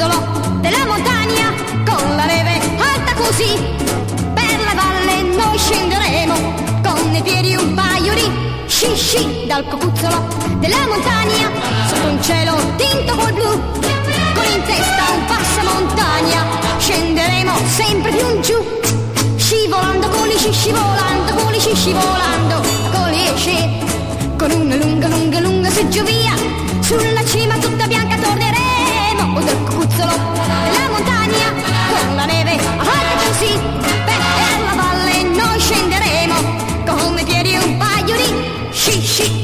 cuzzolo della montagna, con la neve alta così, per la valle noi scenderemo, con nei piedi un paio di sci sci, dal cocuzzolo della montagna, sotto un cielo tinto col blu, con in testa un passamontagna, scenderemo sempre più in giù, scivolando con gli sci, scivolando con gli sci, scivolando con gli sci, con una lunga lunga lunga seggiovia, sulla cima tutta bianca torneremo, dal cocuzzolo della montagna, con la neve alta così, per la valle noi scenderemo, con nei piedi un paio di sci sci.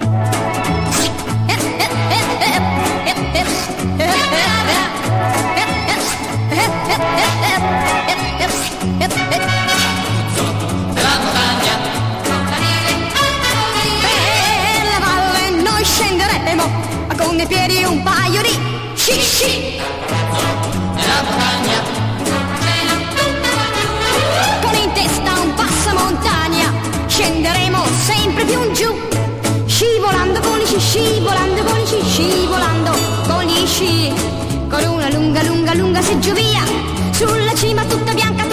Con nei piedi un paio di sci sci, nella montagna, con in testa un passamontagna, scenderemo sempre più in giù, scivolando con gli sci, scivolando con gli sci, scivolando con gli sci, con una lunga lunga lunga seggiovia, sulla cima tutta bianca